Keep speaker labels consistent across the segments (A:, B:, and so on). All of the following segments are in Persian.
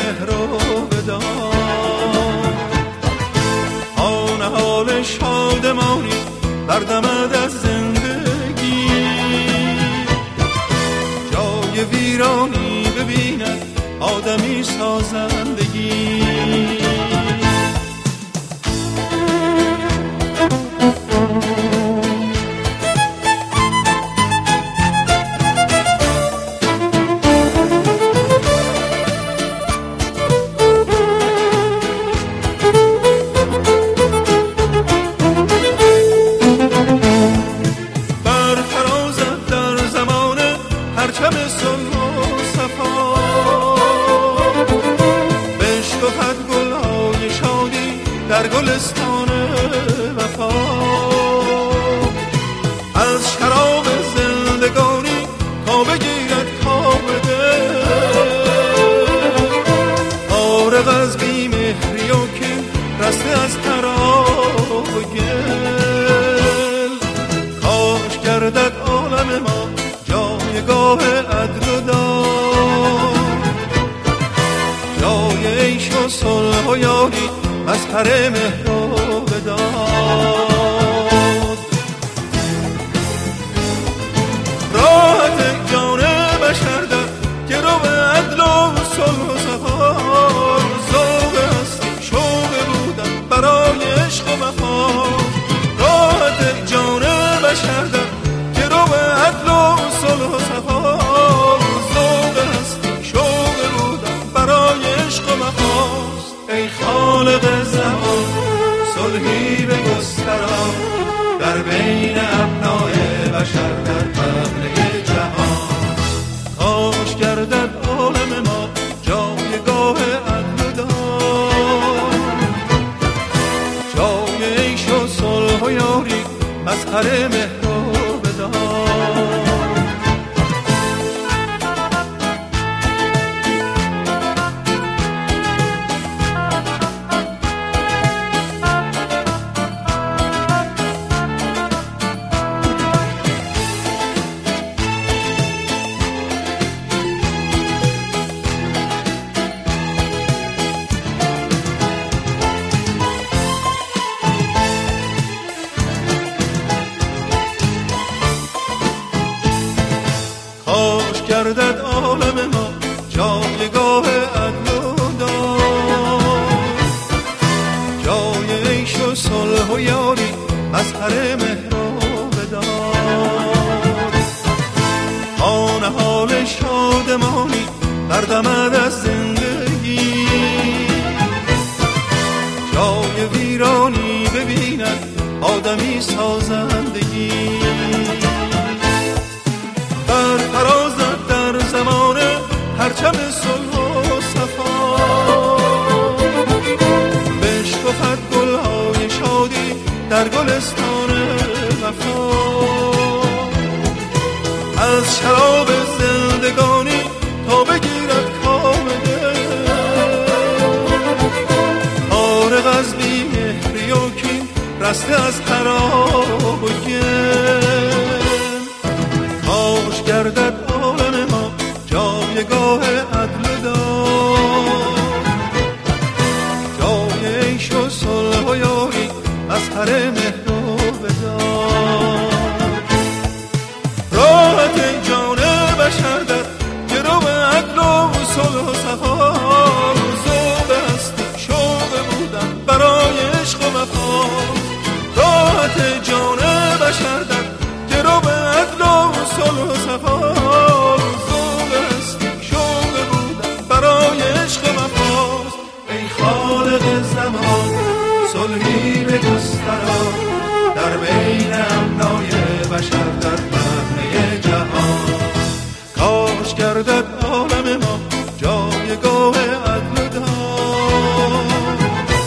A: مهر رو بدار. آن حال شادمانی بردمد از زندگی، جای ویرانی ببیند آدمی سازندگی. در گلستان وفا از شراب زندگانی تا بگیرد کام دل، فارغ از بی‌مهری و که رسته از طراق و گل. کاش گردد عالم ما جایگاه عدل و داد، جای عیش و صلح و یاری مظهر مهر رو بداد. راحت جان بشر در گرو عدل و صلح و صفا، ذوق هستی شوق بودن برای عشق و وفا. راحت جان بشر در گرو عدل و صلح و صفا، ذوق هستی شوق بودن برای عشق و وفا. ای خالق زمان صلحی بگستران در بین ابنای بشر در پهنه جهان. کاش گردد عالم ما جایگاه عدل و داد، جای عیش و صلح و یاری مظهر مهر رو بداد. کاش گردد عالم ما جایگاه عدل و داد، جای عیش و صلح و یاری مظهر مهر رو بداد. آن حال شادمانی بردمد از زندگی، جای ویرانی ببیند آدمی سازندگی. بر فرازد در زمان پرچم صلح و صفا، بشکفد گلهای شادی در گلستان وفا. از شراب زندگانی تا بگیرد کام دل، فارغ از بی‌مهری و کین رسته از خراب و گل. کاش گردد عالم ما جایگاه عدل داد، جای عیش و صلح و یاری مظهر مهر رو بداد. راحت جان بشر در گرو عدل و صلح و صفا، ذوق هستی شوق بودن برای عشق و وفا. راحت جان بشر در گرو عدل و صلح و صفا، ذوق هستی شوق بودن برای عشق و وفا. ای خالق زمان صلحی بگستران در بین ابنای بشر در پهنه جهان. کاش گردد عالم ما جایگاه عدل داد،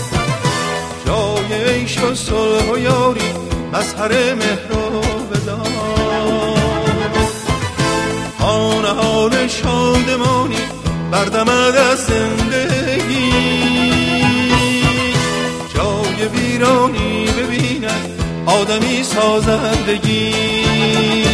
A: جای عیش و صلح و یاری مظهر مهر رو بداد. آن حال شادمانی بردمد از زندگی، جای ویرانی ببیند آدمی سازندگی.